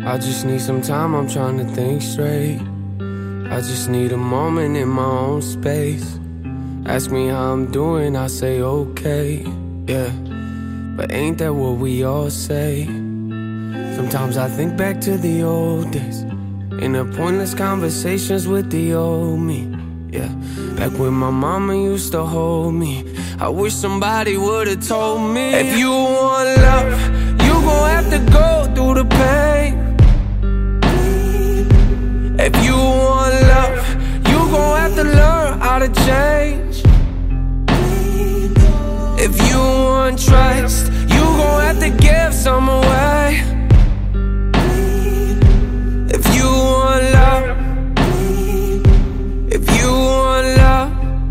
I just need some time, I'm trying to think straight. I just need a moment in my own space. Ask me how I'm doing, I say okay, yeah. But ain't that what we all say? Sometimes I think back to the old days, in the pointless conversations with the old me, yeah. Back when my mama used to hold me, I wish somebody would've told me, if you want love, you gon' have to go through the pain. If you want love, you gon' have to learn how to change. If you want trust, you gon' have to give some away. If you want love, if you want love,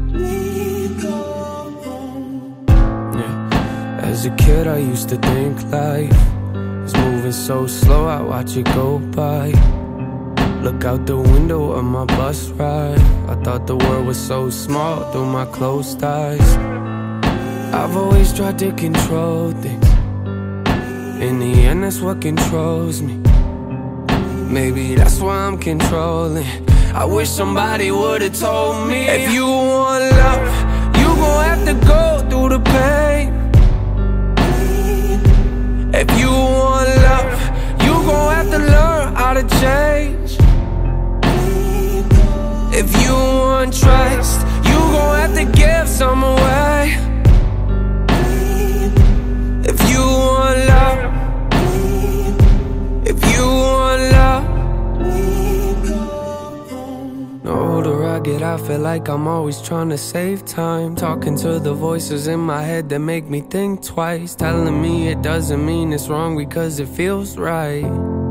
yeah. As a kid I used to think life was moving so slow, I watch it go by. Look out the window of my bus ride, I thought the world was so small through my closed eyes. I've always tried to control things, in the end that's what controls me. Maybe that's why I'm controlling. I wish somebody would've told me, if you want love, you gon' have to go through the pain. If you want love, you gon' have to learn how to change. If you want trust, you gon' have to give some away. If you want love, if you want love. The older I get, I feel like I'm always trying to save time, talking to the voices in my head that make me think twice, telling me it doesn't mean it's wrong because it feels right.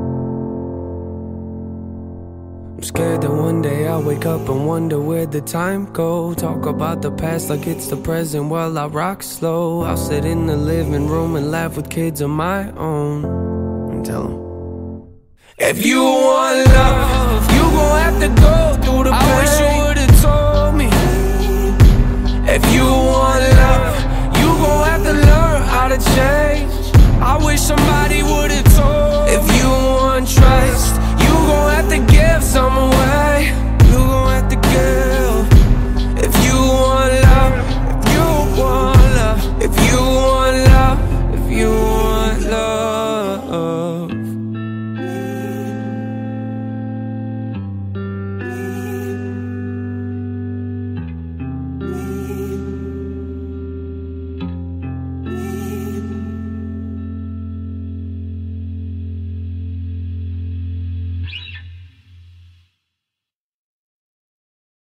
I'm scared that one day I'll wake up and wonder where'd the time go. Talk about the past like it's the present while I rock slow. I'll sit in the living room and laugh with kids of my own and tell them, if you want love, you gon' have to go through the pain. I wish you would've told me, if you want